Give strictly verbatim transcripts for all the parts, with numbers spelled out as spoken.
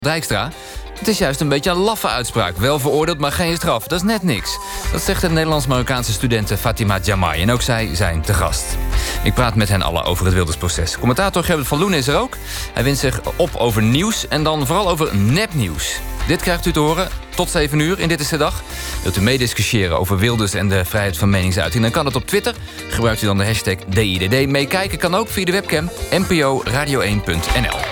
Dijkstra. Het is juist een beetje een laffe uitspraak. Wel veroordeeld, maar geen straf. Dat is net niks. Dat zegt de Nederlands-Marokkaanse studente Fatima Jamai. En ook zij zijn te gast. Ik praat met hen allen over het Wildersproces. Commentator Gerbert van Loenen is er ook. Hij wint zich op over nieuws en dan vooral over nepnieuws. Dit krijgt u te horen tot zeven uur in Dit is de Dag. Wilt u meediscussiëren over Wilders en de vrijheid van meningsuiting? Dan kan het op Twitter. Gebruikt u dan de hashtag D I D D. Meekijken kan ook via de webcam n p o radio één punt n l.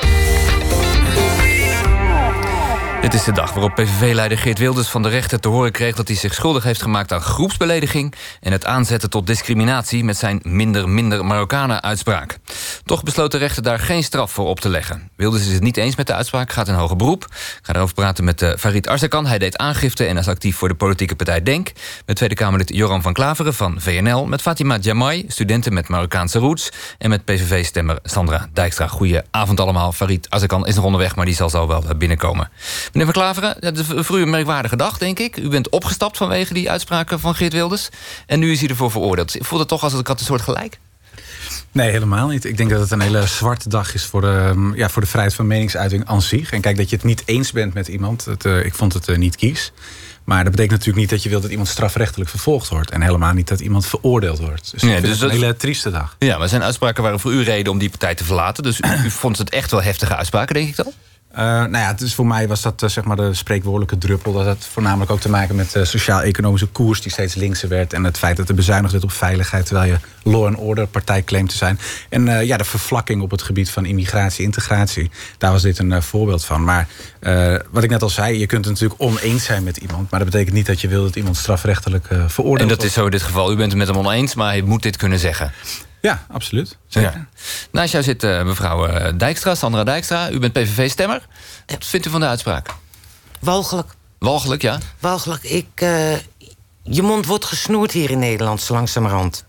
Dit is de dag waarop P V V-leider Geert Wilders van de rechter te horen kreeg dat hij zich schuldig heeft gemaakt aan groepsbelediging en het aanzetten tot discriminatie met zijn minder minder Marokkanen-uitspraak. Toch besloot de rechter daar geen straf voor op te leggen. Wilders is het niet eens met de uitspraak, gaat in hoger beroep. Ik ga erover praten met uh, Farid Arzakan. Hij deed aangifte en is actief voor de politieke partij DENK. Met Tweede Kamerlid Joran van Klaveren van V N L. Met Fatima Jamai, studenten met Marokkaanse roots. En met P V V-stemmer Sandra Dijkstra. Goedenavond allemaal. Farid Arzakan is nog onderweg, maar die zal zo wel binnenkomen. Meneer van Klaveren, dat is voor u een merkwaardige dag, denk ik. U bent opgestapt vanwege die uitspraken van Geert Wilders. En nu is hij ervoor veroordeeld. Voelt het toch als het een soort gelijk? Nee, helemaal niet. Ik denk dat het een hele zwarte dag is voor de, ja, voor de vrijheid van meningsuiting aan zich. En kijk, dat je het niet eens bent met iemand. Het, uh, ik vond het uh, niet kies. Maar dat betekent natuurlijk niet dat je wilt dat iemand strafrechtelijk vervolgd wordt. En helemaal niet dat iemand veroordeeld wordt. Dus, nee, ik vind dus het een hele trieste dag. Ja, maar zijn uitspraken waren voor u reden om die partij te verlaten. Dus u, u vond het echt wel heftige uitspraken, denk ik dan? Uh, nou ja, dus voor mij was dat uh, zeg maar de spreekwoordelijke druppel. Dat had voornamelijk ook te maken met de uh, sociaal-economische koers die steeds linkser werd. En het feit dat er bezuinigd werd op veiligheid, terwijl je law and order partij claimt te zijn. En uh, ja, de vervlakking op het gebied van immigratie, integratie. Daar was dit een uh, voorbeeld van. Maar uh, wat ik net al zei, je kunt het natuurlijk oneens zijn met iemand. Maar dat betekent niet dat je wil dat iemand strafrechtelijk uh, veroordeeld wordt. En dat is zo in dit geval. U bent het met hem oneens, maar hij moet dit kunnen zeggen. Ja, absoluut. Zeker. Ja. Naast jou zit uh, mevrouw uh, Dijkstra, Sandra Dijkstra. U bent P V V-stemmer. Wat vindt u van de uitspraak? Walgelijk. Walgelijk, ja? Walgelijk. Ik, uh, je mond wordt gesnoerd hier in Nederland, zo langzamerhand.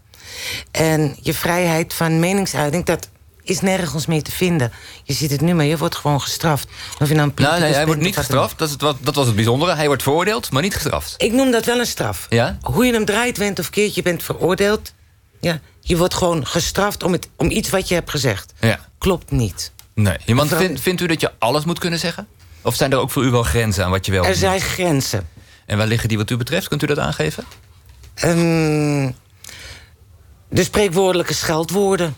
En je vrijheid van meningsuiting, dat is nergens mee te vinden. Je ziet het nu, maar je wordt gewoon gestraft. Of je nou, nou nee, hij wordt niet gestraft. Dat, is het, wat, dat was het bijzondere. Hij wordt veroordeeld, maar niet gestraft. Ik noem dat wel een straf. Ja? Hoe je hem draait, went of keert, je bent veroordeeld. Ja, je wordt gewoon gestraft om, het, om iets wat je hebt gezegd. Ja. Klopt niet. Nee. Want vind, vindt u dat je alles moet kunnen zeggen? Of zijn er ook voor u wel grenzen aan wat je wel... Er zijn grenzen. En waar liggen die wat u betreft? Kunt u dat aangeven? Um, de spreekwoordelijke scheldwoorden.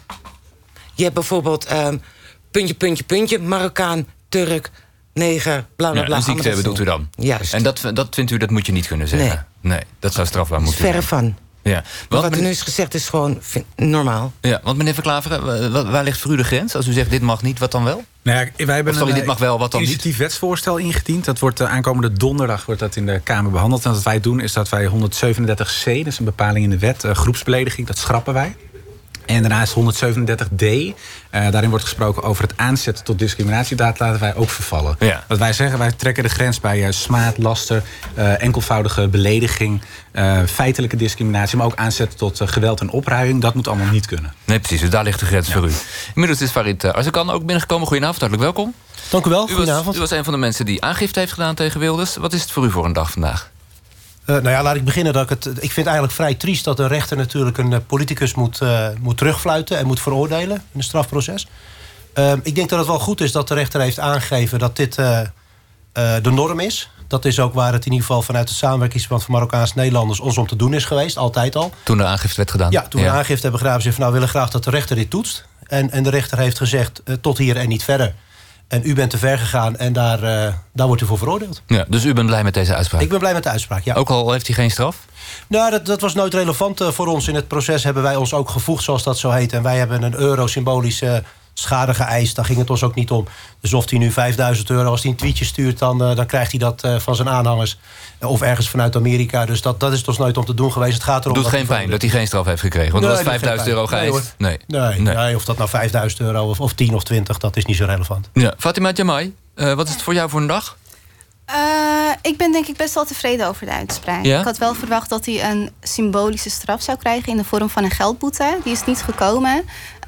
Je hebt bijvoorbeeld um, puntje, puntje, puntje, Marokkaan, Turk, neger, bla bla bla. Ja, een ziekte bedoelt u dan? Juist. En dat, dat vindt u, dat moet je niet kunnen zeggen? Nee. Nee, dat zou strafbaar moeten zijn. Verre van. Ja. Wat, wat er nu is gezegd is gewoon normaal. Ja, want meneer Van Klaveren, waar ligt voor u de grens? Als u zegt dit mag niet, wat dan wel? Nou ja, wij hebben sorry, een dit mag wel, wat dan initiatief wetsvoorstel ingediend. Dat wordt uh, aankomende donderdag wordt dat in de Kamer behandeld. En wat wij doen is dat wij honderdzevenendertig C, dat is een bepaling in de wet, uh, groepsbelediging, dat schrappen wij. En daarnaast honderdzevenendertig D. Uh, daarin wordt gesproken over het aanzetten tot discriminatie. Dat laten wij ook vervallen. Ja. Wat wij zeggen, wij trekken de grens bij uh, smaad, laster, uh, enkelvoudige belediging, uh, feitelijke discriminatie, maar ook aanzetten tot uh, geweld en opruiing. Dat moet allemaal niet kunnen. Nee, precies. Dus daar ligt de grens ja. voor u. Inmiddels is Farid Arzakan ook binnengekomen. Goedenavond, hartelijk welkom. Dank u wel. U Goedenavond. was, u was een van de mensen die aangifte heeft gedaan tegen Wilders. Wat is het voor u voor een dag vandaag? Uh, nou ja, laat ik beginnen. Dat ik, het, ik vind het eigenlijk vrij triest dat een rechter natuurlijk een uh, politicus moet, uh, moet terugfluiten en moet veroordelen in een strafproces. Uh, ik denk dat het wel goed is dat de rechter heeft aangegeven dat dit uh, uh, de norm is. Dat is ook waar het in ieder geval vanuit het samenwerkingsverband van Marokkaanse Nederlanders ons om te doen is geweest, altijd al. Toen de aangifte werd gedaan? Ja, toen ja. de aangifte hebben gedaan, ze van nou, we willen graag dat de rechter dit toetst. En, en de rechter heeft gezegd uh, tot hier en niet verder. En u bent te ver gegaan en daar, uh, daar wordt u voor veroordeeld. Ja, dus u bent blij met deze uitspraak? Ik ben blij met de uitspraak, ja. Ook al heeft hij geen straf? Nou, dat, dat was nooit relevant uh, voor ons. In het proces hebben wij ons ook gevoegd, zoals dat zo heet. En wij hebben een euro symbolische schade geëist. Daar ging het ons ook niet om. Dus of hij nu vijfduizend euro, als hij een tweetje stuurt, dan, uh, dan krijgt hij dat uh, van zijn aanhangers. Uh, of ergens vanuit Amerika. Dus dat, dat is het ons nooit om te doen geweest. Het gaat erom. Doet geen pijn dat hij geen straf heeft gekregen? Want nee, dat was vijfduizend euro geëist. Nee, nee. Nee, nee. nee, of dat nou vijfduizend euro of, of tien of twintig, dat is niet zo relevant. Ja. Fatima Jamai, uh, wat is het voor jou voor een dag? Uh, ik ben denk ik best wel tevreden over de uitspraak. Ja? Ik had wel verwacht dat hij een symbolische straf zou krijgen in de vorm van een geldboete. Die is niet gekomen.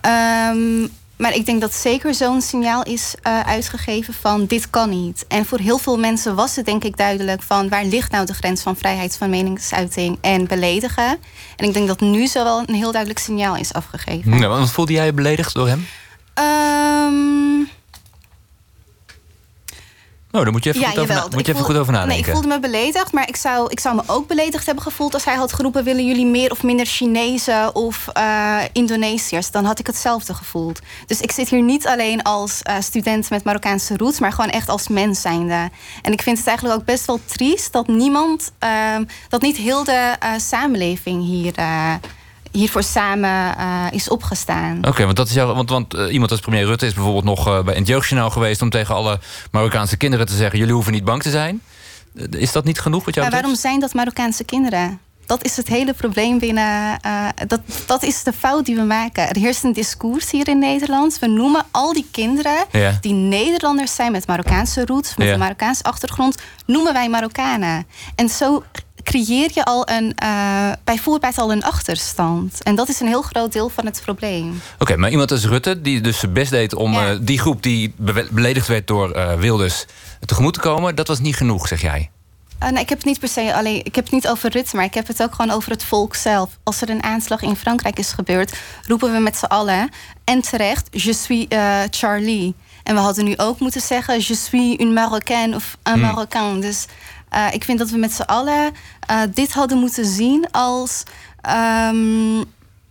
Um, maar ik denk dat zeker zo'n signaal is uh, uitgegeven van dit kan niet. En voor heel veel mensen was het denk ik duidelijk van waar ligt nou de grens van vrijheid van meningsuiting en beledigen. En ik denk dat nu zo wel een heel duidelijk signaal is afgegeven. Ja, want voelde jij je beledigd door hem? Um, Oh, daar moet je even, Ja, goed, over, jawel. na- moet je Ik even voel- goed over nadenken. Nee, ik voelde me beledigd, maar ik zou, ik zou me ook beledigd hebben gevoeld als hij had geroepen: willen jullie meer of minder Chinezen of uh, Indonesiërs? Dan had ik hetzelfde gevoeld. Dus ik zit hier niet alleen als uh, student met Marokkaanse roots, maar gewoon echt als mens zijnde. En ik vind het eigenlijk ook best wel triest dat niemand, uh, dat niet heel de uh, samenleving hier. Uh, hiervoor samen uh, is opgestaan. Oké, okay, want dat is jouw, want, want uh, iemand als premier Rutte is bijvoorbeeld nog uh, bij het Jeugdjournaal geweest om tegen alle Marokkaanse kinderen te zeggen: jullie hoeven niet bang te zijn. Uh, is dat niet genoeg wat jou Maar waarom zijn dat Marokkaanse kinderen? Dat is het hele probleem binnen. Uh, dat, dat is de fout die we maken. Er heerst een discours hier in Nederland. We noemen al die kinderen ja. die Nederlanders zijn met Marokkaanse roots, met ja. een Marokkaanse achtergrond, noemen wij Marokkanen. En zo creëer je al een, uh, bijvoorbeeld al een achterstand. En dat is een heel groot deel van het probleem. Oké, okay, maar iemand als Rutte, die dus zijn best deed om ja. uh, die groep die be- beledigd werd door uh, Wilders tegemoet te komen, dat was niet genoeg, zeg jij? Uh, nee, ik heb het niet per se alleen. Ik heb het niet over Rutte, maar ik heb het ook gewoon over het volk zelf. Als er een aanslag in Frankrijk is gebeurd, roepen we met z'n allen, en terecht, je suis uh, Charlie. En we hadden nu ook moeten zeggen, je suis une Marocaine of un hmm. Marocain. Dus uh, ik vind dat we met z'n allen uh, dit hadden moeten zien als Um,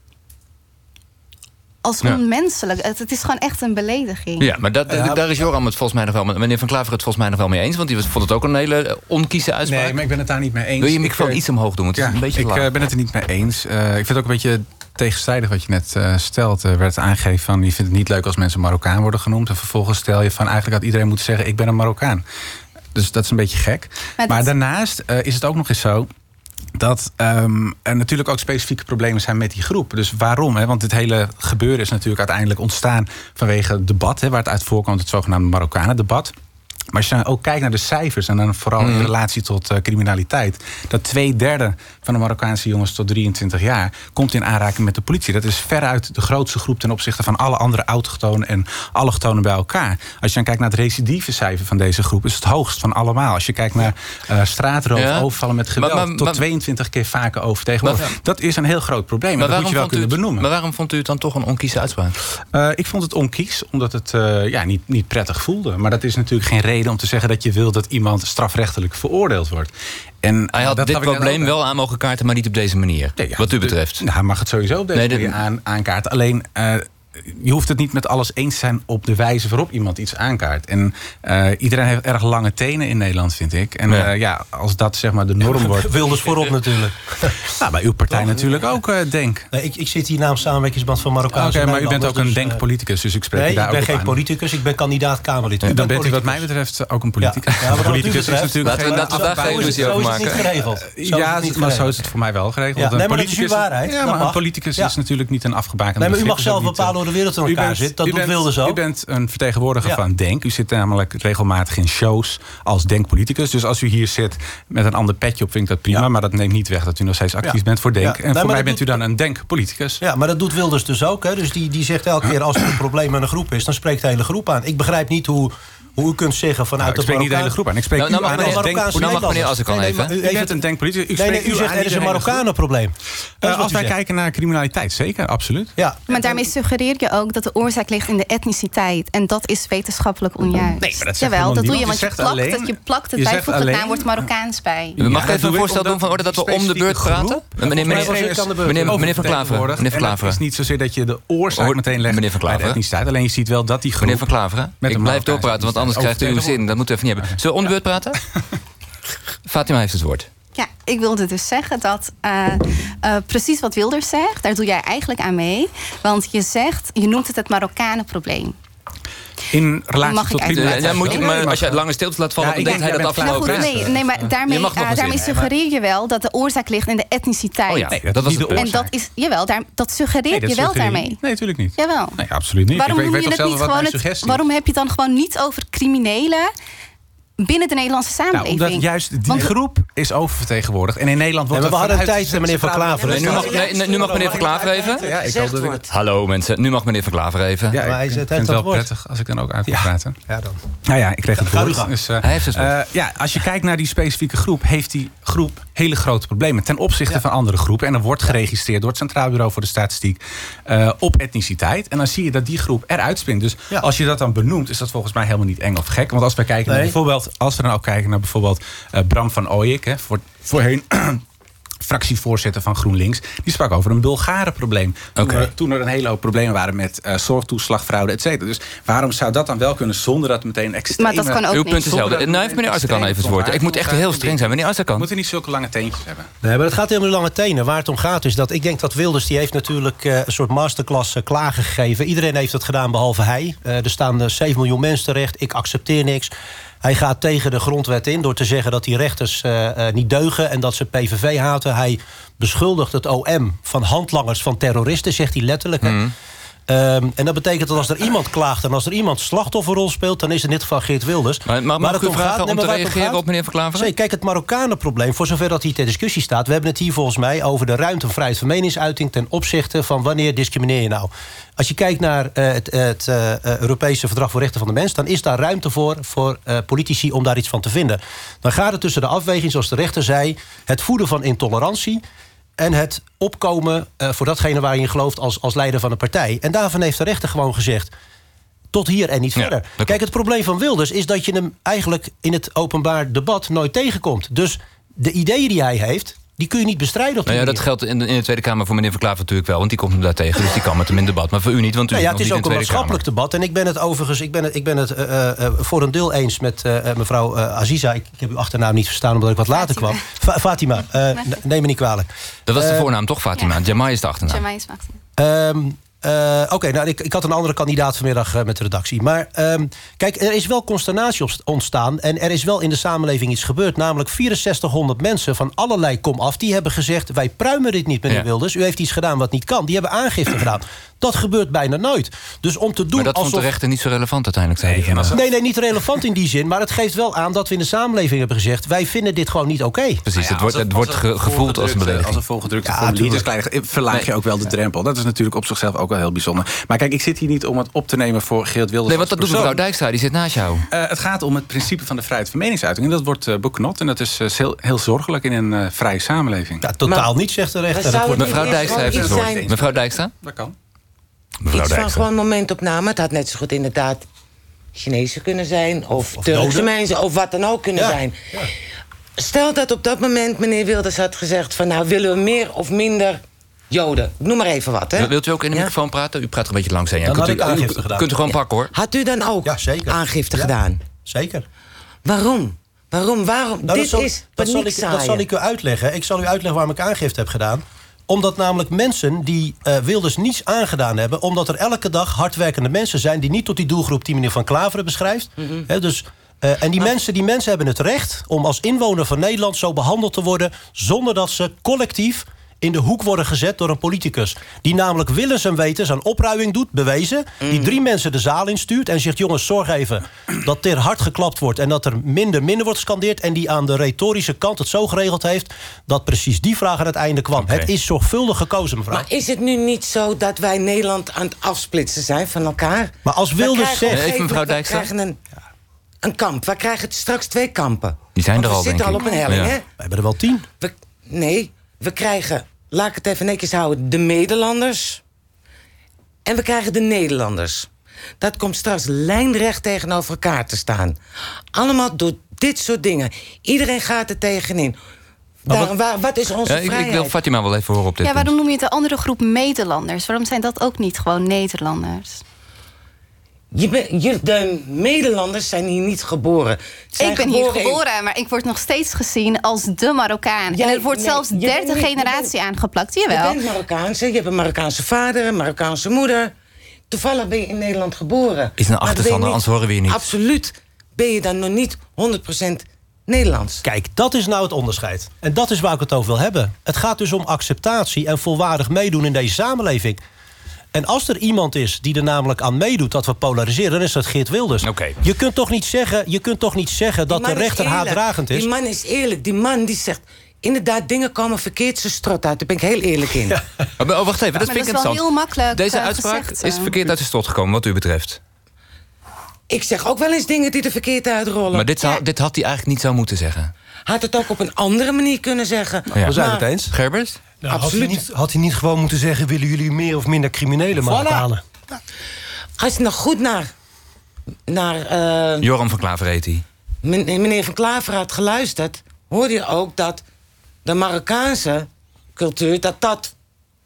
als ja. onmenselijk. Het, het is gewoon echt een belediging. Ja, maar dat, ja, daar is Joram het volgens mij nog wel... meneer Van Klaver het volgens mij nog wel mee eens, want die vond het ook een hele onkieze uitspraak. Nee, maar ik ben het daar niet mee eens. Wil je microfoon ik, iets omhoog doen? Het ja, is een beetje ik uh, ben het er niet mee eens. Uh, ik vind het ook een beetje tegenstrijdig wat je net uh, stelt. Er werd aangegeven van, je vindt het niet leuk als mensen Marokkaan worden genoemd. En vervolgens stel je van, eigenlijk had iedereen moeten zeggen, ik ben een Marokkaan. Dus dat is een beetje gek. Maar, maar daarnaast uh, is het ook nog eens zo dat um, er natuurlijk ook specifieke problemen zijn met die groep. Dus waarom? Hè? Want dit hele gebeuren is natuurlijk uiteindelijk ontstaan vanwege het debat, hè, waar het uit voorkomt, het zogenaamde Marokkanen-debat. Maar als je dan ook kijkt naar de cijfers, en dan vooral in relatie tot uh, criminaliteit, dat twee derde van de Marokkaanse jongens tot drieëntwintig jaar komt in aanraking met de politie. Dat is veruit de grootste groep ten opzichte van alle andere autochtonen en allochtonen bij elkaar. Als je dan kijkt naar het recidivecijfer van deze groep, is het hoogst van allemaal. Als je kijkt naar uh, straatroof, ja. overvallen met geweld, maar, maar, tot maar, tweeëntwintig keer vaker overtegenwoordig. Maar, dat is een heel groot probleem. En dat moet je wel kunnen het, benoemen. Maar waarom vond u het dan toch een onkieze uitspraak? Uh, ik vond het onkies, omdat het uh, ja, niet, niet prettig voelde. Maar dat is natuurlijk geen reden om te zeggen dat je wil dat iemand strafrechtelijk veroordeeld wordt. En hij had dat dit probleem wel aan mogen kaarten, maar niet op deze manier. Nee, ja, wat u betreft. De, nou, hij mag het sowieso op deze nee, manier de, aan, aankaarten. Alleen, uh, je hoeft het niet met alles eens te zijn op de wijze waarop iemand iets aankaart. En uh, iedereen heeft erg lange tenen in Nederland, vind ik. En ja, uh, ja als dat zeg maar de norm ja, wordt. Wilders voorop natuurlijk. Nou, bij uw partij Toch, natuurlijk ook, uh, Denk. Nee, ik, ik zit hier namens Samenwerkingsband van Marokkaanse Oké, okay, maar u bent ook een dus, Denk-politicus, dus ik spreek nee, u daar ik ben ook geen aan. politicus, ik ben kandidaat Kamerlid. Ja, dan bent u wat mij betreft ook een politicus. Ja, ja, maar politicus is natuurlijk laten we dat daar geen ruzie over maken. Zo is het niet geregeld. Ja, maar zo is het voor mij wel geregeld. Nee, maar dat is uw waarheid. Ja, maar een politicus is natuurlijk niet een afgebakende Nee, maar u mag zelf bepalen hoe de wereld in elkaar zit. Dat doet Wilders ook. U bent een vertegenwoordiger ja. van Denk. U zit namelijk regelmatig in shows als Denk-politicus. Dus als u hier zit met een ander petje op, vind ik dat prima. Ja. Maar dat neemt niet weg dat u nog steeds actief ja. bent voor Denk. Ja. En nee, voor mij bent doet... u dan een Denk-politicus. Ja, maar dat doet Wilders dus ook. Hè. Dus die, die zegt elke keer als er een probleem met een groep is, dan spreekt de hele groep aan. Ik begrijp niet hoe... Hoe u kunt zeggen vanuit nou, ik spreek niet de hele groep aan. Ik spreek nou, nou, u mag aan als Denk. Nou mag meneer als ik al nee, even. Nee, u bent een Denkpoliticus. Nee, nee, u zegt er is een Marokkanenprobleem. Uh, als wij zegt. kijken naar criminaliteit, zeker, absoluut. Ja. Maar daarmee suggereer je ook dat de oorzaak ligt in de etniciteit. En dat is wetenschappelijk onjuist. Nee, maar dat Jawel, dat doe je, want je je plakt alleen, het, je plakt het bij, voegt het naamwoord Marokkaans bij. Ja, mag ik even een voorstel doen van orde dat we om de beurt praten? Meneer Van Klaveren. Het is niet zozeer dat je de oorzaak meteen legt bij de etniciteit. Alleen je ziet wel dat die groep... Meneer Van Klaveren, ik blijf doorpraten, want anders krijgt u uw zin. Dat moeten we even niet hebben. Zullen we om de beurt praten? Fatima heeft het woord. Ja, ik wilde dus zeggen dat uh, uh, precies wat Wilders zegt, daar doe jij eigenlijk aan mee. Want je zegt, je noemt het het Marokkanenprobleem. In relatie Mag tot criminaliteit. Ja, moet je, maar als je het lange stilte laat vallen, ja, dan denkt hij dat afgelopen nou goed, nee, nee, maar daarmee, uh, daarmee suggereer je wel dat de oorzaak ligt in de etniciteit. Oh ja, nee, dat was de en dat is, jawel, daar, dat suggereer nee, dat je wel suggereer daarmee. Nee, natuurlijk niet. Jawel. Nee, absoluut niet. Waarom, ik weet, je weet het niet gewoon het, waarom heb je het dan gewoon niet over criminelen binnen de Nederlandse samenleving? Nou, omdat juist die Want, groep is oververtegenwoordigd. En in Nederland wordt ja, maar we hadden tijd, meneer Van Klaveren. Nee, nu, mag, nee, nu mag meneer Van Klaveren even. Ja, ik hoop dat Hallo mensen, nu mag meneer Van Klaveren even. Ja, maar hij ik vind het wel prettig als ik dan ook uit kan praten. Ja, dan. Nou ja, ik kreeg het woord. Dus, uh, hij heeft het woord. Uh, ja, als je kijkt naar die specifieke groep, heeft die groep hele grote problemen ten opzichte ja. van andere groepen. En er wordt geregistreerd door het Centraal Bureau voor de Statistiek uh, op etniciteit. En dan zie je dat die groep eruit springt. Dus ja. als je dat dan benoemt, is dat volgens mij helemaal niet eng of gek. Want als wij kijken nee. naar bijvoorbeeld als we dan ook kijken naar bijvoorbeeld uh, Bram van Ooyek, hè, voor, voorheen fractievoorzitter van GroenLinks, die sprak over een Bulgarenprobleem. Toen, Okay. er, toen er een hele hoop problemen waren met uh, zorgtoeslag, fraude, et cetera. Dus waarom zou dat dan wel kunnen zonder dat meteen extreme... Maar dat kan ook Uw niet. punt is helder. Nou heeft meneer Azarkan even het woord. Ik moet echt heel streng zijn. Meneer Azarkan. We moeten niet zulke lange teentjes hebben. Nee, maar het gaat helemaal om lange tenen. Waar het om gaat is dat ik denk dat Wilders, die heeft natuurlijk uh, een soort masterclass uh, klaargegeven. Iedereen heeft het gedaan behalve hij. Uh, er staan uh, zeven miljoen mensen terecht. Ik accepteer niks. Hij gaat tegen de grondwet in door te zeggen dat die rechters uh, uh, niet deugen en dat ze P V V haten. Hij beschuldigt het O M van handlangers van terroristen, zegt hij letterlijk. Hè? Mm. Um, en dat betekent dat als er iemand klaagt en als er iemand slachtofferrol speelt, dan is het in dit geval Geert Wilders. Maar, maar mag ik u vragen gaat, om te reageren op meneer Verklaveren? Zee, kijk, het Marokkanenprobleem, voor zover dat hier ter discussie staat, we hebben het hier volgens mij over de ruimte en vrijheid van meningsuiting ten opzichte van wanneer discrimineer je nou. Als je kijkt naar uh, het, het uh, Europese Verdrag voor Rechten van de Mens, dan is daar ruimte voor, voor uh, politici om daar iets van te vinden. Dan gaat het tussen de afweging, zoals de rechter zei, het voeden van intolerantie en het opkomen uh, voor datgene waar je in gelooft als, als leider van een partij. En daarvan heeft de rechter gewoon gezegd, tot hier en niet ja, verder. Kijk, het probleem van Wilders is dat je hem eigenlijk in het openbaar debat nooit tegenkomt. Dus de ideeën die hij heeft, die kun je niet bestrijden op die nou ja, dat geldt in de, in de Tweede Kamer voor meneer Verklaver natuurlijk wel, want die komt hem daar tegen, dus die kan met hem in debat. Maar voor u niet, want u nou ja, zit het nog is niet ook in de een Tweede maatschappelijk Kamer. debat. En ik ben het overigens, ik ben het, ik ben het uh, uh, voor een deel eens met uh, mevrouw uh, Aziza. Ik, ik heb uw achternaam niet verstaan omdat ik wat later Fatima. kwam. Fa Fatima, uh, neem me niet kwalijk. Dat was de Uh, voornaam toch, Fatima? ja. Jamai is de achternaam. Jamai is achternaam. Um, Uh, Oké, okay, nou, ik, ik had een andere kandidaat vanmiddag uh, met de redactie. Maar um, kijk, er is wel consternatie ontstaan en er is wel in de samenleving iets gebeurd. Namelijk vierenzestighonderd mensen van allerlei komaf, die hebben gezegd, wij pruimen dit niet, meneer ja. Wilders. U heeft iets gedaan wat niet kan. Die hebben aangifte gedaan. Dat gebeurt bijna nooit. Dus om te doen maar dat alsof... vond de rechter niet zo relevant uiteindelijk, zei nee, hij. Nee, nee, niet relevant in die zin. Maar het geeft wel aan dat we in de samenleving hebben gezegd, wij vinden dit gewoon niet oké. Okay. Precies, nou ja, het wordt, het wordt ge gevoeld als een belediging. Als een volgedrukte ja, formulier, dus klein, verlaag je nee. ook wel de drempel. Dat is natuurlijk op zichzelf ook wel heel bijzonder. Maar kijk, ik zit hier niet om het op te nemen voor Geert Wilders. Nee, want dat doet mevrouw Dijkstra, die zit naast jou. Uh, het gaat om het principe van de vrijheid van meningsuiting. En dat wordt uh, beknot. En dat is uh, heel, heel zorgelijk in een uh, vrije samenleving. Ja, totaal maar, niet, zegt de rechter. Dat wordt mevrouw Dijkstra heeft het woord. Mevrouw Dijkstra? Dat kan. Mevrouw iets van gewoon momentopname. Het had net zo goed inderdaad Chinezen kunnen zijn. Of, of Turkse mensen. Of wat dan ook kunnen ja. zijn. Ja. Stel dat op dat moment meneer Wilders had gezegd van nou willen we meer of minder Joden. Noem maar even wat. Hè? Wilt u ook in de ja? microfoon praten? U praat er een beetje langs heen. Ja, dan kunt had u, ik aangifte u, gedaan. Kunt u gewoon ja. pakken hoor. Had u dan ook ja, zeker. aangifte ja. gedaan? Zeker. Waarom? Waarom? Waarom? Nou, Dit dat zal, is dat zal, ik, dat zal ik u uitleggen. Ik zal u uitleggen waarom ik aangifte heb gedaan. Omdat namelijk mensen die uh, Wilders niets aangedaan hebben, omdat er elke dag hardwerkende mensen zijn die niet tot die doelgroep die meneer Van Klaveren beschrijft. Mm-hmm. He, dus, uh, en die, maar... mensen, die mensen hebben het recht om als inwoner van Nederland zo behandeld te worden zonder dat ze collectief in de hoek worden gezet door een politicus. Die namelijk willens en wetens aan opruiming doet, bewezen. Mm. Die drie mensen de zaal instuurt en zegt, jongens, zorg even dat er hard geklapt wordt en dat er minder minder wordt gescandeerd. En die aan de retorische kant het zo geregeld heeft dat precies die vraag aan het einde kwam. Okay. Het is zorgvuldig gekozen, mevrouw. Maar is het nu niet zo dat wij Nederland aan het afsplitsen zijn van elkaar? Maar als Wilders zegt... Even mevrouw Dijkstra. We krijgen een, een kamp. We krijgen straks twee kampen. Die zijn Want er al, we zitten al op een helling, ja. hè? We hebben er wel tien. We, nee, we krijgen... Laat ik het even netjes houden. De Nederlanders. En we krijgen de Nederlanders. Dat komt straks lijnrecht tegenover elkaar te staan. Allemaal door dit soort dingen. Iedereen gaat er tegenin. Daar, wat, waar, wat is onze ja, ik, vrijheid? Ik wil Fatima wel even horen op dit Ja, waarom punt. noem je het de andere groep Nederlanders? Waarom zijn dat ook niet gewoon Nederlanders? Je ben, je, de Nederlanders zijn hier niet geboren. Zijn ik ben geboren hier geboren, in... maar ik word nog steeds gezien als de Marokkaan. Jij, en er wordt nee, zelfs derde generatie bent, aangeplakt. Jawel. Je bent Marokkaanse, je hebt een Marokkaanse vader, een Marokkaanse moeder. Toevallig ben je in Nederland geboren. Is een achterstander, anders horen we je niet. Absoluut ben je dan nog niet honderd procent Nederlands. Kijk, dat is nou het onderscheid. En dat is waar ik het over wil hebben. Het gaat dus om acceptatie en volwaardig meedoen in deze samenleving. En als er iemand is die er namelijk aan meedoet dat we polariseren, dan is dat Geert Wilders. Okay. Je kunt toch niet zeggen, je kunt toch niet zeggen dat de rechter haatdragend is? Die man is eerlijk. Die man die zegt, inderdaad, dingen komen verkeerd zijn strot uit. Daar ben ik heel eerlijk in. Ja. Oh, wacht even, dat maar vind ik dat is wel interessant. heel makkelijk Deze uh, uitspraak gezegd, is verkeerd uit zijn strot gekomen, wat u betreft. Ik zeg ook wel eens dingen die er verkeerd uitrollen. Maar dit, zou, ja. dit had hij eigenlijk niet zo moeten zeggen. Had het ook op een andere manier kunnen zeggen. Ja. We zijn het eens. Gerbert? Nou, had, hij niet, had hij niet gewoon moeten zeggen, willen jullie meer of minder criminelen Marokkanen? Voilà. Als je nog goed naar... naar uh... Joram van Klaver heet hij. meneer Van Klaver had geluisterd, hoorde je ook dat de Marokkaanse cultuur, dat dat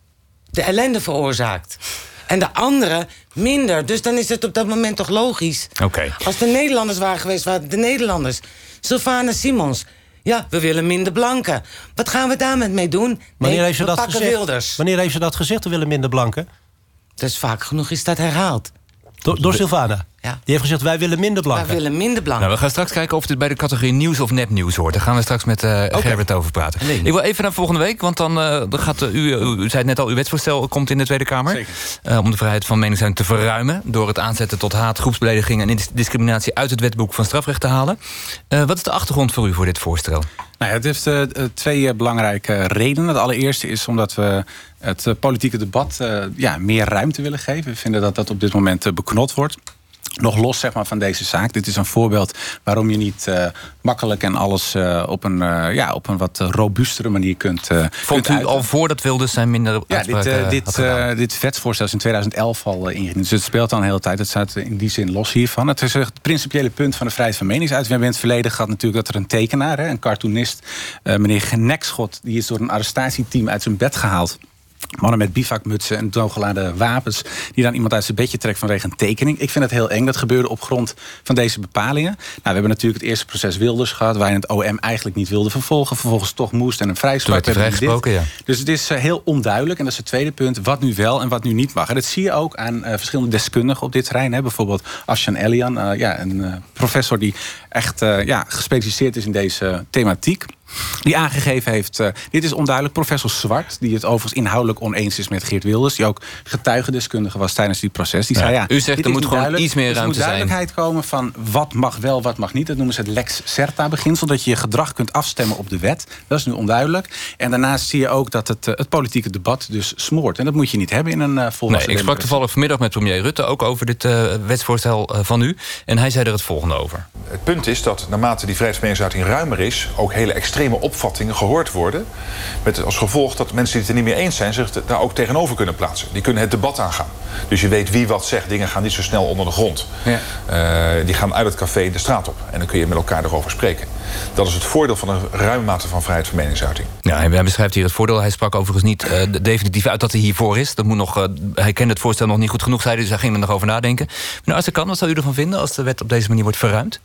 de ellende veroorzaakt. En de andere minder. Dus dan is het op dat moment toch logisch. Okay. Als de Nederlanders waren geweest, waren de Nederlanders. Sylvana Simons. Ja, we willen minder blanken. Wat gaan we daarmee mee doen? Wanneer nee, heeft ze we dat pakken gezegd? Wilders. Wanneer heeft ze dat gezegd, we willen minder blanken? Dus vaak genoeg is dat herhaald. Door, door Sylvana? Ja. Die heeft gezegd, wij willen minder blanken. Wij willen minder blanken. Nou, we gaan straks kijken of dit bij de categorie nieuws of nepnieuws hoort. Daar gaan we straks met uh, okay. Gerbert over praten. Nee. Ik wil even naar volgende week, want dan, uh, dan gaat uh, u, u, u zei het net al, uw wetsvoorstel komt in de Tweede Kamer. Uh, om de vrijheid van meningsuiting te verruimen door het aanzetten tot haat, groepsbelediging en discriminatie uit het wetboek van strafrecht te halen. Uh, wat is de achtergrond voor u voor dit voorstel? Nou ja, het heeft uh, twee uh, belangrijke redenen. Het allereerste is omdat we het uh, politieke debat uh, ja, meer ruimte willen geven. We vinden dat dat op dit moment uh, beknot wordt. Nog los zeg maar, van deze zaak. Dit is een voorbeeld waarom je niet uh, makkelijk en alles uh, op, een, uh, ja, op een wat robuustere manier kunt uh, Vond kunt u al voordat Wilders zijn minder ja, dit, uh, dit, uh, dit wetsvoorstel is in tweeduizend elf al uh, ingediend. Dus het speelt al een hele tijd. Het staat in die zin los hiervan. Het is het principiële punt van de vrijheid van meningsuiting. We hebben in het verleden gehad natuurlijk dat er een tekenaar, hè, een cartoonist, uh, meneer Genekschot, die is door een arrestatieteam uit zijn bed gehaald. Mannen met bivakmutsen en doorgeladen wapens die dan iemand uit zijn bedje trekt vanwege een tekening. Ik vind het heel eng. Dat gebeurde op grond van deze bepalingen. Nou, we hebben natuurlijk het eerste proces Wilders gehad, waarin het O M eigenlijk niet wilde vervolgen. Vervolgens toch moest en een vrijspraak. Toen werd hij vrijgesproken, ja. Dus het is uh, heel onduidelijk. En dat is het tweede punt. Wat nu wel en wat nu niet mag. En dat zie je ook aan uh, verschillende deskundigen op dit terrein. Hè. Bijvoorbeeld Asjan Elian, uh, ja, een uh, professor die echt uh, ja, gespecialiseerd is in deze uh, thematiek. Die aangegeven heeft, uh, dit is onduidelijk. Professor Zwart, die het overigens inhoudelijk oneens is met Geert Wilders, die ook getuigendeskundige was tijdens dit proces. Die ja, zei, ja, u zegt er moet gewoon iets meer ruimte zijn. Er moet duidelijkheid komen van wat mag wel, wat mag niet. Dat noemen ze het lex certa beginsel, dat je je gedrag kunt afstemmen op de wet. Dat is nu onduidelijk. En daarnaast zie je ook dat het, uh, het politieke debat dus smoort. En dat moet je niet hebben in een uh, volwassen nee, ik sprak toevallig vanmiddag met premier Rutte ook over dit uh, wetsvoorstel uh, van u. En hij zei er het volgende over. Het punt is dat naarmate die vrijheid van meningsuiting ruimer is, ook hele extreme opvattingen gehoord worden. Met als gevolg dat mensen die het er niet mee eens zijn zich daar ook tegenover kunnen plaatsen. Die kunnen het debat aangaan. Dus je weet wie wat zegt. Dingen gaan niet zo snel onder de grond. Ja. Uh, die gaan uit het café de straat op. En dan kun je met elkaar erover spreken. Dat is het voordeel van een ruime mate van vrijheid van meningsuiting. Ja, hij beschrijft hier het voordeel. Hij sprak overigens niet uh, definitief uit dat hij hiervoor is. Dat moet nog, uh, hij kende het voorstel nog niet goed genoeg, zei hij, dus hij ging er nog over nadenken. Meneer Azarkan, wat zou u ervan vinden als de wet op deze manier wordt verruimd?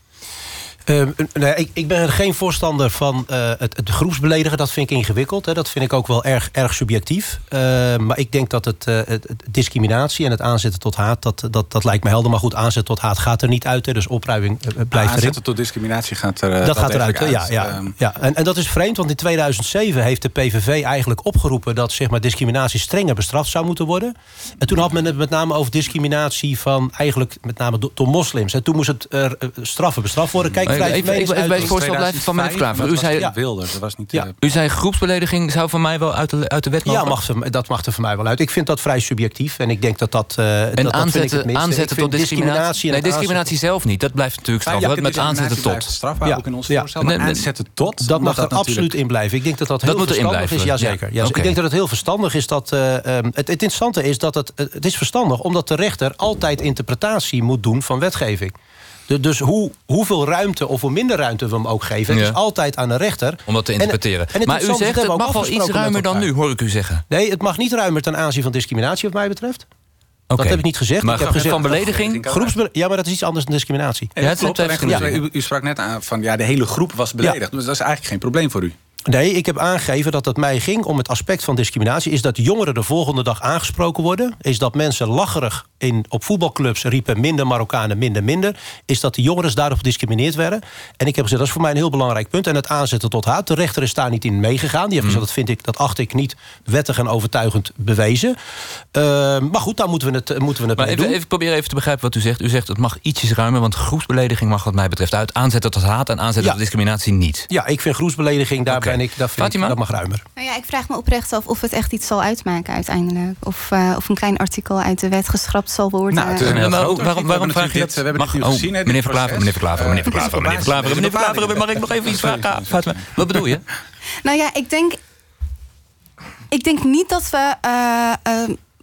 Uh, nee, ik, ik ben geen voorstander van uh, het, het groepsbeledigen. Dat vind ik ingewikkeld. Hè. Dat vind ik ook wel erg, erg subjectief. Uh, maar ik denk dat het, uh, het, het discriminatie en het aanzetten tot haat, dat, dat, dat lijkt me helder. Maar goed, aanzetten tot haat gaat er niet uit. Hè, dus opruiming uh, blijft erin. Aanzetten tot discriminatie gaat er uh, Dat gaat eruit, uit. ja. ja, um. ja. En, en dat is vreemd, want in tweeduizend zeven heeft de P V V eigenlijk opgeroepen dat zeg maar, discriminatie strenger bestraft zou moeten worden. En toen had men het met name over discriminatie van eigenlijk met name door, door moslims. En toen moest het uh, straffen bestraft worden. Kijk, Even, even, even bij het voorstel blijven van meneer Klaver. U zei, ja. Wilders, dat was niet, ja. uh... u zei groepsbelediging zou van mij wel uit de, uit de wet mogen? Ja, mag, dat mag er voor mij wel uit. Ik vind dat vrij subjectief. En ik denk dat dat... Uh, en dat, aanzetten, dat aanzetten tot discriminatie? Nee, discriminatie zelf niet. Dat blijft natuurlijk strafbaar. Ja, met aanzetten tot. Strafbaar ja. ook in ons ja. voorstel. Maar nee, aanzetten tot... Dat mag er absoluut natuurlijk... in blijven. Ik denk dat dat heel dat verstandig is. Jazeker. Ja. Ja, okay. Ik denk dat het heel verstandig is dat... Uh, um, het, het interessante is dat het... Het is verstandig omdat de rechter altijd interpretatie moet doen van wetgeving. Dus hoe, hoeveel ruimte of hoe minder ruimte we hem ook geven... het ja. is altijd aan de rechter. Om dat te interpreteren. En, en maar u zegt het mag wel iets ruimer dan nu, hoor ik u zeggen. Nee, het mag niet ruimer ten aanzien van discriminatie wat mij betreft. Okay. Dat heb ik niet gezegd. Maar ik heb gezegd van belediging? Groepsbe- ja, maar dat is iets anders dan discriminatie. Ja, dat klopt, ja. u, u sprak net aan van ja, de hele groep was beledigd. Ja. Dus dat is eigenlijk geen probleem voor u. Nee, ik heb aangegeven dat het mij ging om het aspect van discriminatie... is dat jongeren de volgende dag aangesproken worden. Is dat mensen lacherig in, op voetbalclubs riepen... minder Marokkanen, minder, minder. Is dat de jongeren daarop gediscrimineerd werden. En ik heb gezegd, dat is voor mij een heel belangrijk punt. En het aanzetten tot haat. De rechter is daar niet in meegegaan. Die heeft gezegd, dat, vind ik, dat acht ik niet wettig en overtuigend bewezen. Uh, maar goed, daar moeten we het, moeten we het maar mee even, doen. Even proberen even te begrijpen wat u zegt. U zegt, het mag ietsjes ruimer, want groepsbelediging mag wat mij betreft uit. Aanzetten tot haat en aanzetten ja. tot discriminatie niet. Ja, ik vind groepsbelediging, daar okay. ben ik, dat vind ik, dat mag ruimer. Nou ja, ik vraag me oprecht af of het echt iets zal uitmaken uiteindelijk. Of, uh, of een klein artikel uit de wet geschrapt zal worden. Nou, het is een heel maar, groot waarom waarom vraag je dat? We hebben mag, het nu gezien. Oh, meneer Verklaveren, meneer Verklaveren, meneer Verklaveren, meneer Verklaveren, meneer Verklaveren, mag ik nog even iets vragen? Wat bedoel je? Nou ja, ik denk... Ik denk niet dat we... Uh, uh,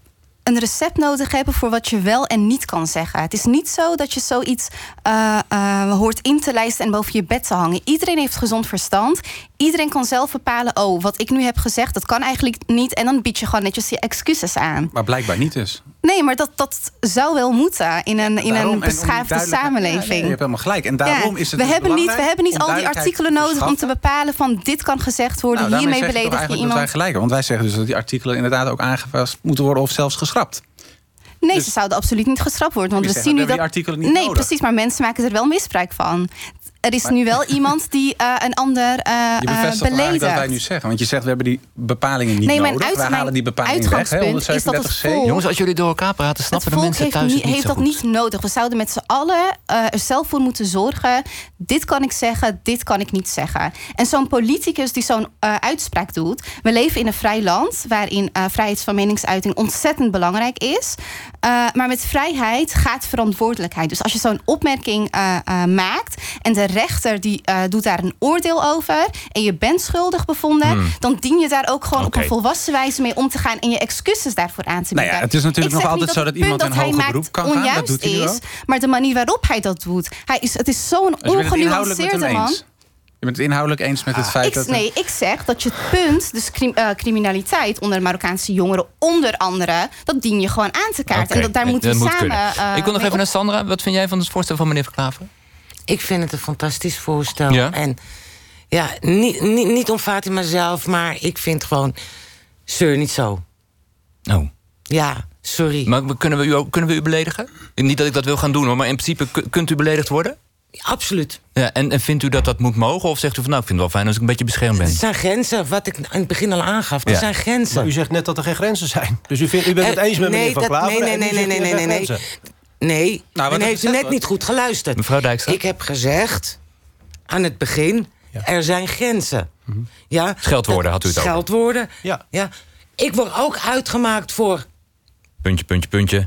een recept nodig hebben voor wat je wel en niet kan zeggen. Het is niet zo dat je zoiets uh, uh, hoort in te lijsten en boven je bed te hangen. Iedereen heeft gezond verstand. Iedereen kan zelf bepalen, oh, wat ik nu heb gezegd, dat kan eigenlijk niet. En dan bied je gewoon netjes je excuses aan. Maar blijkbaar niet dus. Nee, maar dat, dat zou wel moeten in een, in Daarom, een beschaafde samenleving. Ja, nee, je hebt helemaal gelijk. En daarom ja, is het we dus hebben niet, we hebben niet om al die artikelen nodig om te bepalen van dit kan gezegd worden, nou, hiermee zeg je beledig je iemand. Wij gelijk, want wij zeggen dus dat die artikelen inderdaad ook aangepast moeten worden of zelfs geschrapt. Nee, dus, ze zouden absoluut niet geschrapt worden. Want we zegt, zien nu dat... dat. artikelen niet nee, nodig. precies, maar mensen maken er wel misbruik van. Er is maar... nu wel iemand die uh, een ander uh, je bevestigt uh, beledigt. Dat wij nu zeggen. Want je zegt, we hebben die bepalingen niet nee, nodig. Uit, we halen die bepalingen weg. Hè, is dat het volk, Jongens, als jullie door elkaar praten, snappen de mensen heeft thuis niet, niet heeft zo dat goed. niet nodig. We zouden met z'n allen uh, er zelf voor moeten zorgen. Dit kan ik zeggen, dit kan ik niet zeggen. En zo'n politicus die zo'n uh, uitspraak doet. We leven in een vrij land waarin uh, vrijheid van meningsuiting ontzettend belangrijk is. Uh, maar met vrijheid gaat verantwoordelijkheid. Dus als je zo'n opmerking uh, uh, maakt en de rechter die uh, doet daar een oordeel over en je bent schuldig bevonden, hmm. dan dien je daar ook gewoon okay. op een volwassen wijze mee om te gaan en je excuses daarvoor aan te bieden. Nou ja, het is natuurlijk nog altijd zo dat iemand een hoger beroep kan gaan. Dat doet hij nu ook. Maar de manier waarop hij dat doet, hij is, het is zo'n ongenuanceerde man. Je bent het inhoudelijk eens met het ah, feit ik, dat... Nee, ik zeg dat je het punt, dus crim, uh, criminaliteit onder Marokkaanse jongeren, onder andere, dat dien je gewoon aan te kaarten. Okay. En dat, daar moeten we samen... Uh, ik wil nog even op... naar Sandra. Wat vind jij van het voorstel van meneer Van Klaveren? Ik vind het een fantastisch voorstel. Ja? En ja, niet, niet, niet om Fatima zelf, maar ik vind gewoon... Sir, niet zo. Oh. Ja, sorry. Maar kunnen we u, kunnen we u beledigen? Niet dat ik dat wil gaan doen, hoor, maar in principe kunt u beledigd worden? Absoluut. Ja, en, en vindt u dat dat moet mogen? Of zegt u van nou, ik vind het wel fijn als ik een beetje beschermd ben? Er zijn grenzen, wat ik in het begin al aangaf. Er ja. zijn grenzen. Maar u zegt net dat er geen grenzen zijn. Dus u, vindt, u bent het uh, eens met nee, meneer Van Klaveren? Nee, nee, nee, nee, nee, nee, nee, nee. Nee, nou, dan heeft u net niet goed geluisterd. Mevrouw Dijkstra? Ik heb gezegd, aan het begin, ja. er zijn grenzen. Mm-hmm. Ja, scheldwoorden had u het over. Scheldwoorden, ja. ja. Ik word ook uitgemaakt voor... Puntje, puntje, puntje.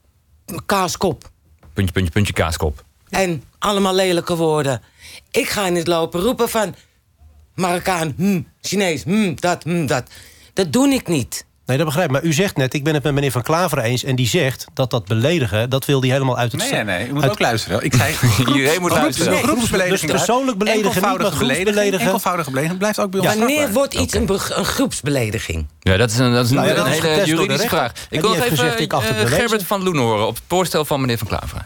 Kaaskop. Puntje, puntje, puntje, kaaskop. En allemaal lelijke woorden. Ik ga niet lopen roepen van... Marokkaan, hm, Chinees, hm, dat, hm, dat. Dat doe ik niet. Nee, dat begrijp ik. Maar u zegt net, ik ben het met meneer Van Klaveren eens... en die zegt dat dat beledigen, dat wil die helemaal uit het... Nee, nee, nee. U moet uit... ook luisteren. Ik zei, iedereen moet luisteren. Nee, groepsbelediging. Dus persoonlijk beledigen, niet maar groepsbelediging. Enkelvoudige belediging blijft ook bij ons. Ja, wanneer strafbaar. wordt iets okay. een, een groepsbelediging? Ja, dat is een, dat is een, nou ja, dat een is hele juridische vraag. Ik wil even gezegd, ik uh, Gerbert van Loenen horen... op het voorstel van meneer Van Klaveren.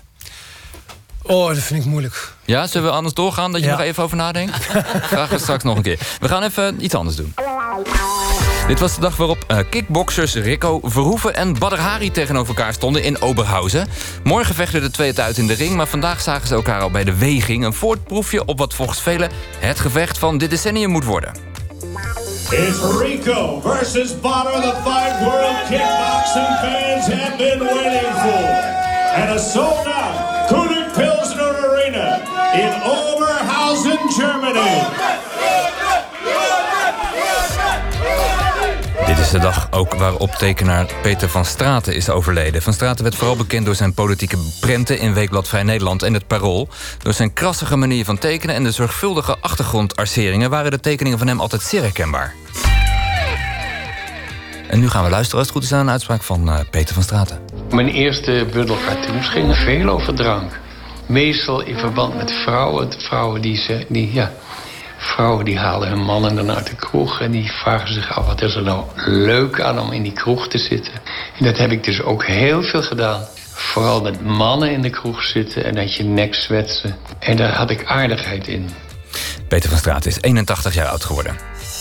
Oh, dat vind ik moeilijk. Ja, zullen we anders doorgaan, dat je ja. nog even over nadenkt? Vraag het straks nog een keer. We gaan even iets anders doen. Dit was de dag waarop uh, kickboxers Rico Verhoeven en Badr Hari tegenover elkaar stonden in Oberhausen. Morgen vechten de twee het uit in de ring, maar vandaag zagen ze elkaar al bij de weging. Een voortproefje op wat volgens velen het gevecht van dit decennium moet worden. It's Rico versus Badr, the fight world kickboxing fans have been waiting for. And a sold out Kulik Pilsner Arena in Oberhausen, Germany. Dit is de dag ook waarop tekenaar Peter van Straten is overleden. Van Straten werd vooral bekend door zijn politieke prenten in Weekblad Vrij Nederland en het Parool. Door zijn krassige manier van tekenen en de zorgvuldige achtergrondarceringen waren de tekeningen van hem altijd zeer herkenbaar. En nu gaan we luisteren als het goed is naar een uitspraak van uh, Peter van Straten. Mijn eerste buddelcartoons gingen veel over drank. Meestal in verband met vrouwen. Vrouwen die, ze, die, ja, vrouwen die halen hun mannen dan uit de kroeg en die vragen zich af wat is er nou leuk aan om in die kroeg te zitten. En dat heb ik dus ook heel veel gedaan. Vooral met mannen in de kroeg zitten en dat je nek zwetsen. En daar had ik aardigheid in. Peter van Straten is eenentachtig jaar oud geworden.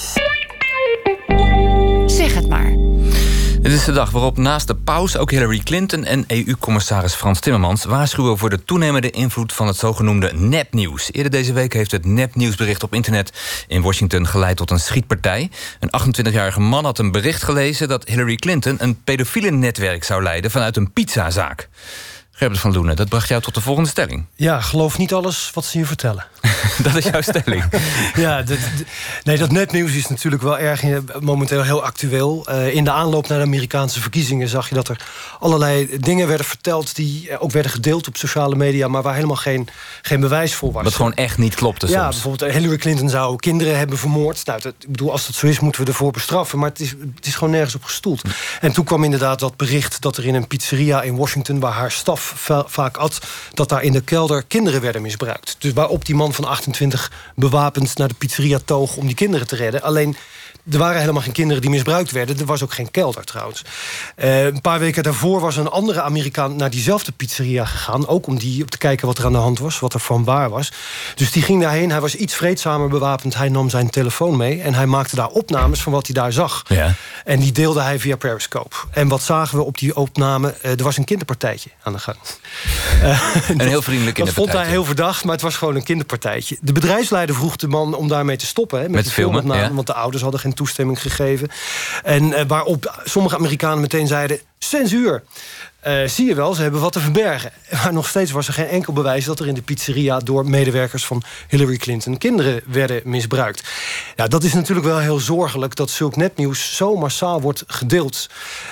Zeg het maar. Dit is de dag waarop naast de paus ook Hillary Clinton en E U-commissaris Frans Timmermans waarschuwen voor de toenemende invloed van het zogenoemde nepnieuws. Eerder deze week heeft het nepnieuwsbericht op internet in Washington geleid tot een schietpartij. Een achtentwintigjarige man had een bericht gelezen dat Hillary Clinton een pedofiele netwerk zou leiden vanuit een pizzazaak. Gerbert van Loenen, dat bracht jou tot de volgende stelling. Ja, geloof niet alles wat ze je vertellen. Dat is jouw stelling. Ja, dat, nee, dat nepnieuws is natuurlijk wel erg momenteel heel actueel. Uh, in de aanloop naar de Amerikaanse verkiezingen zag je dat er allerlei dingen werden verteld die ook werden gedeeld op sociale media, maar waar helemaal geen, geen bewijs voor was. Dat gewoon echt niet klopte soms. Ja, bijvoorbeeld Hillary Clinton zou kinderen hebben vermoord. Nou, dat, ik bedoel, als dat zo is, moeten we ervoor bestraffen. Maar het is, het is gewoon nergens op gestoeld. En toen kwam inderdaad dat bericht dat er in een pizzeria in Washington, waar haar staf va- vaak at, dat daar in de kelder kinderen werden misbruikt. Dus waarop die man van achtentwintig bewapend naar de pizzeria toog om die kinderen te redden. Alleen, er waren helemaal geen kinderen die misbruikt werden. Er was ook geen kelder trouwens. Uh, een paar weken daarvoor was een andere Amerikaan naar diezelfde pizzeria gegaan. Ook om die op te kijken wat er aan de hand was. Wat er van waar was. Dus die ging daarheen. Hij was iets vreedzamer bewapend. Hij nam zijn telefoon mee. En hij maakte daar opnames van wat hij daar zag. Ja. En die deelde hij via Periscope. En wat zagen we op die opname? Uh, er was een kinderpartijtje aan de gang. Uh, een heel vriendelijk kinderpartijtje. Dat vond hij heel verdacht, maar het was gewoon een kinderpartijtje. De bedrijfsleider vroeg de man om daarmee te stoppen. Hè, met met de filmen, filmopname, ja. Want de ouders hadden geen toestemming gegeven. En uh, waarop sommige Amerikanen meteen zeiden: censuur. Uh, zie je wel, ze hebben wat te verbergen. Maar nog steeds was er geen enkel bewijs dat er in de pizzeria door medewerkers van Hillary Clinton kinderen werden misbruikt. Ja, dat is natuurlijk wel heel zorgelijk dat zulk nepnieuws zo massaal wordt gedeeld.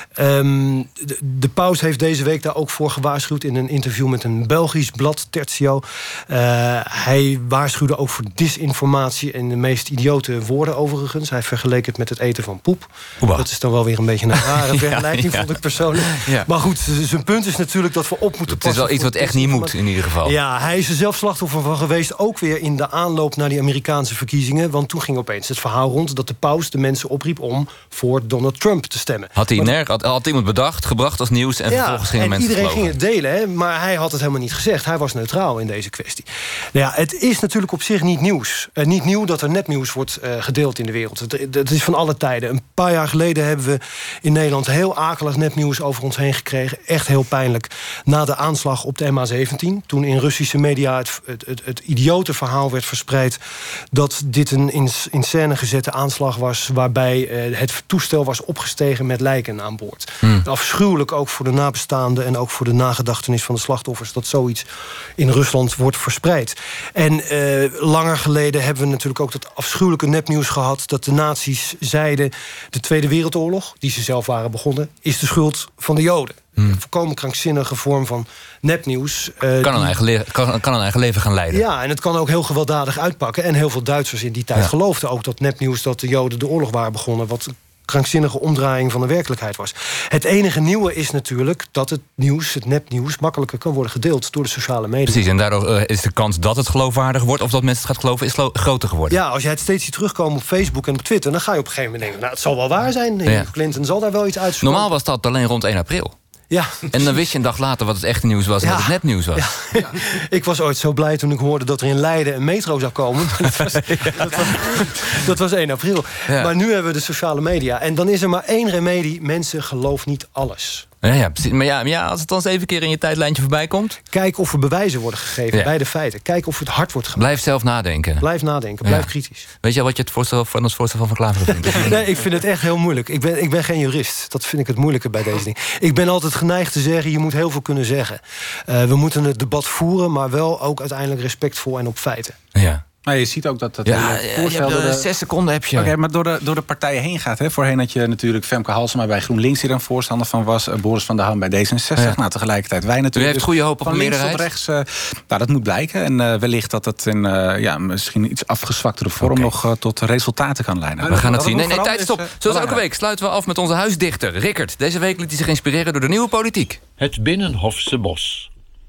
Um, de, de paus heeft deze week daar ook voor gewaarschuwd in een interview met een Belgisch blad, Tertio. Uh, hij waarschuwde ook voor disinformatie in de meest idiote woorden overigens. Hij vergeleek het met het eten van poep. Oeba. Dat is dan wel weer een beetje een rare vergelijking, ja, ja. vond ik persoonlijk. Ja. Maar goed, zijn punt is natuurlijk dat we op moeten passen. Het is wel iets wat echt niet moet, in ieder geval. Ja, hij is er zelf slachtoffer van geweest, ook weer in de aanloop naar die Amerikaanse verkiezingen. Want toen ging opeens het verhaal rond dat de paus de mensen opriep om voor Donald Trump te stemmen. Had, hij Want, nerg, had, had iemand bedacht, gebracht als nieuws en ja, vervolgens gingen en mensen iedereen geloven. ging het delen, hè, maar hij had het helemaal niet gezegd. Hij was neutraal in deze kwestie. Nou ja, het is natuurlijk op zich niet nieuws. Uh, niet nieuw dat er nepnieuws wordt uh, gedeeld in de wereld. Het, het is van alle tijden. Een paar jaar geleden hebben we in Nederland heel akelig nepnieuws over ons heen gekregen. Echt heel pijnlijk. Na de aanslag op de M H zeventien. Toen in Russische media het, het, het, het idiote verhaal werd verspreid dat dit een in, in scène gezette aanslag was, waarbij uh, het toestel was opgestegen met lijken aan boord. Hmm. Afschuwelijk ook voor de nabestaanden en ook voor de nagedachtenis van de slachtoffers dat zoiets in Rusland wordt verspreid. En uh, langer geleden hebben we natuurlijk ook dat afschuwelijke nepnieuws gehad dat de nazi's zeiden de Tweede Wereldoorlog, die ze zelf waren begonnen, is de schuld van de Joden. Hmm. Een volkomen krankzinnige vorm van nepnieuws. Uh, kan, een die... eigen le- kan, kan een eigen leven gaan leiden. Ja, en het kan ook heel gewelddadig uitpakken. En heel veel Duitsers in die tijd ja. geloofden ook dat nepnieuws dat de Joden de oorlog waren begonnen, wat krankzinnige omdraaiing van de werkelijkheid was. Het enige nieuwe is natuurlijk dat het nieuws, het nepnieuws, makkelijker kan worden gedeeld door de sociale media. Precies, en daardoor uh, is de kans dat het geloofwaardig wordt of dat mensen het gaat geloven, is gelo- groter geworden. Ja, als jij het steeds ziet terugkomen op Facebook en op Twitter, dan ga je op een gegeven moment denken, nou, het zal wel waar zijn. Ja. Clinton zal daar wel iets uitzoeken. Normaal was dat alleen rond één april. Ja. En dan wist je een dag later wat het echte nieuws was en ja. wat het nepnieuws was. Ja. Ja. Ik was ooit zo blij toen ik hoorde dat er in Leiden een metro zou komen. Dat was, ja. dat was, dat was één april. Ja. Maar nu hebben we de sociale media. En dan is er maar één remedie. Mensen, geloof niet alles. Ja, ja, precies. Maar ja, ja, als het dan eens even een keer in je tijdlijntje voorbij komt. Kijk of er bewijzen worden gegeven ja. bij de feiten. Kijk of het hard wordt gemaakt. Blijf zelf nadenken. Blijf nadenken, blijf ja. kritisch. Weet je al wat je het voorstel van het voorstel van Van Klaveren vindt? Nee, ik vind het echt heel moeilijk. Ik ben, ik ben geen jurist. Dat vind ik het moeilijke bij deze dingen. Ik ben altijd geneigd te zeggen, je moet heel veel kunnen zeggen. Uh, we moeten het debat voeren, maar wel ook uiteindelijk respectvol en op feiten. Ja. Maar je ziet ook dat het ja, hele voorstel... Ja, door de, zes seconden heb je. Oké, okay, maar door de, door de partijen heen gaat. Hè. Voorheen had je natuurlijk Femke Halsema bij GroenLinks die er een voorstander van was. Uh, Boris van der Ham bij D zesenzestig. Ja. Nou, tegelijkertijd wij natuurlijk. U heeft goede hoop op van een links meerderheid? tot rechts. Uh, nou, dat moet blijken. En uh, wellicht dat het in uh, ja, misschien iets afgezwaktere vorm okay. nog uh, tot resultaten kan leiden. We gaan het zien. Nee, nee, tijd stop. Zoals elke week sluiten we af met onze huisdichter, Rickert. Deze week liet hij zich inspireren door de nieuwe politiek. Het Binnenhofse bos.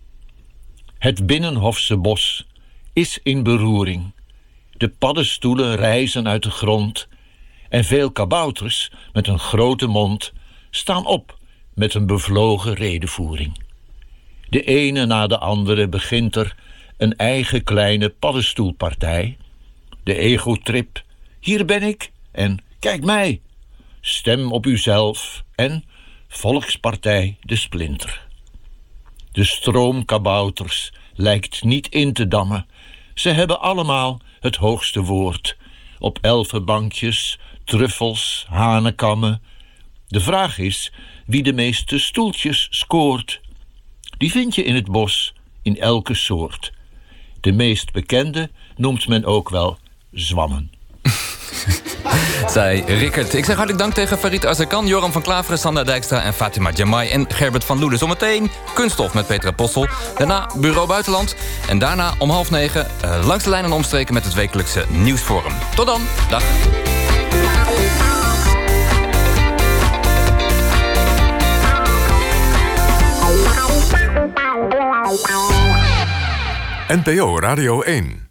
Het Binnenhofse bos is in beroering. De paddenstoelen rijzen uit de grond en veel kabouters met een grote mond staan op met een bevlogen redevoering. De ene na de andere begint er een eigen kleine paddenstoelpartij. De egotrip, hier ben ik en kijk mij. Stem op uzelf en Volkspartij de Splinter. De stroom kabouters lijkt niet in te dammen. Ze hebben allemaal het hoogste woord. Op elfenbankjes, truffels, hanenkammen. De vraag is wie de meeste stoeltjes scoort. Die vind je in het bos in elke soort. De meest bekende noemt men ook wel zwammen. Zei Rickert. Ik zeg hartelijk dank tegen Farid Azarkan, Joram van Klaveren, Sanda Dijkstra en Fatima Jamai en Gerbert van Loelen. Zometeen Kunststof met Petra Postel. Daarna Bureau Buitenland. En daarna om half negen uh, langs de lijn en omstreken met het wekelijkse Nieuwsforum. Tot dan. Dag. N P O Radio één